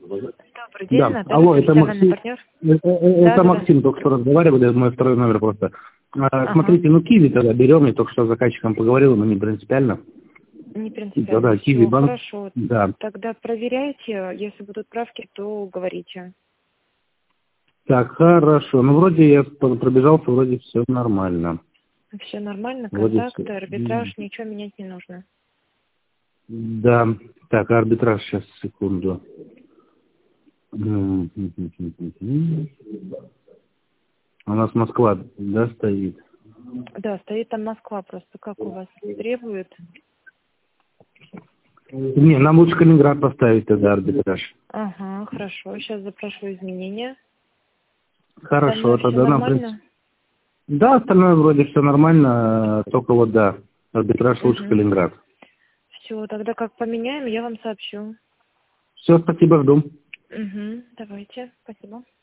Добрый день, Да, Наталья, алло, это профессиональный Максим. партнер. Это Да. Максим, только что разговаривали, это мой второй номер просто. Ага. Смотрите, ну Киви тогда берем, я только что с заказчиком поговорил, но не принципиально. Не Да, принципиально. Киви Все, банк. хорошо. Да. Тогда проверяйте. Если будут правки, то говорите. Так, хорошо. Ну, вроде я пробежался, вроде все нормально. Все нормально, Вроде все. контакты, арбитраж, ничего менять не нужно. Да. Так, арбитраж, сейчас, секунду. У нас Москва, да, стоит? Да, стоит там Москва просто. Как у вас требует? Не, нам лучше Калининград поставить тогда арбитраж. Ага, хорошо. Сейчас запрошу изменения. Хорошо, Остальное все тогда нам, в принципе. нормально? Да, остальное вроде все нормально, только вот, да, арбитраж лучше Угу. Калининград. Все, тогда как поменяем, я вам сообщу. Все, спасибо, жду. Угу, давайте. Спасибо.